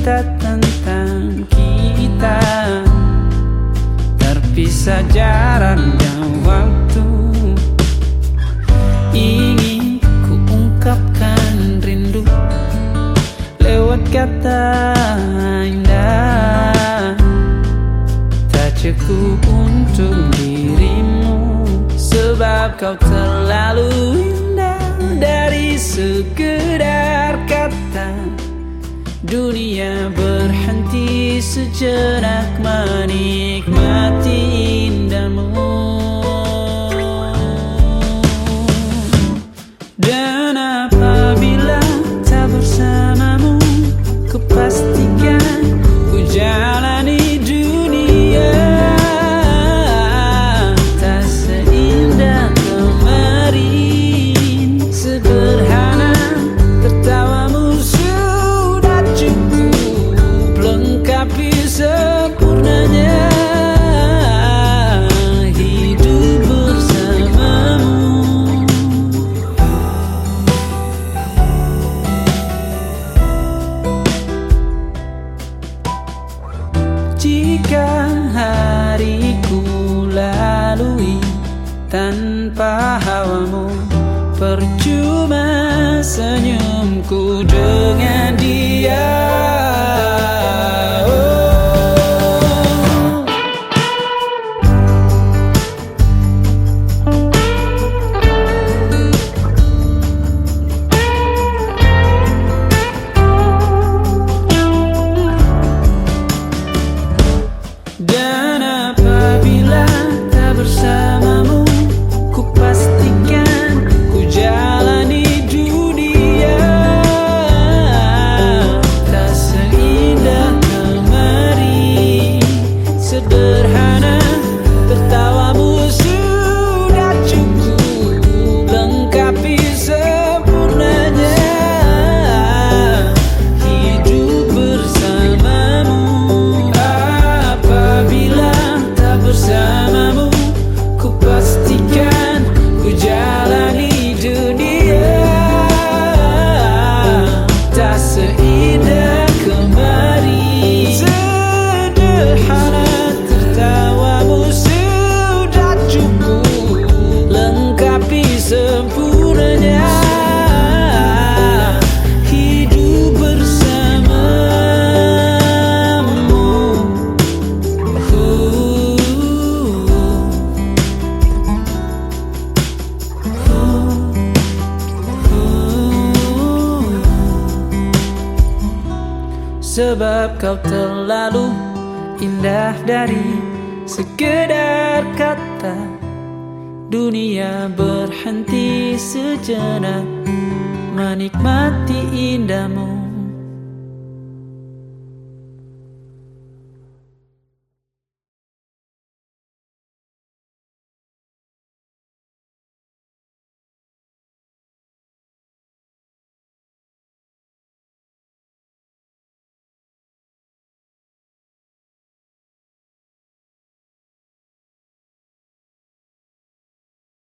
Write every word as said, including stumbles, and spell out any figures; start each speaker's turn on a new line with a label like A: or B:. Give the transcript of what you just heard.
A: cerita tentang kita, terpisah jaraknya waktu. Ingin ku ungkapkan rindu lewat kata indah, tak cukup untuk dirimu, sebab kau terlalu indah. Dari sekedar kata, dunia berhenti sejenak menikmati indahmu. Dan apabila tak bersamamu, ku pastikan ku jalani dunia tak seindah kemarin. Sederhana, tertawamu sudah cukup lengkapi sempurnanya hidup bersamamu. Jika hariku lalui tanpa hawamu, percuma senyumku dengan dia. Dan apabila tak bersamamu, ku pastikan ku jalani dunia tak seindah kemarin. Sederhana, tertawamu sudah cukup lengkapi sempurnanya hidup bersamamu. Apabila tak bersamamu, ku pastikan ku jalani dunia tak seindah kemarin. Sederhana, tertawamu sudah cukup lengkapi sempurnanya hidup bersamamu. Sebab kau terlalu indah dari sekedar kata, dunia berhenti sejenak menikmati indahmu.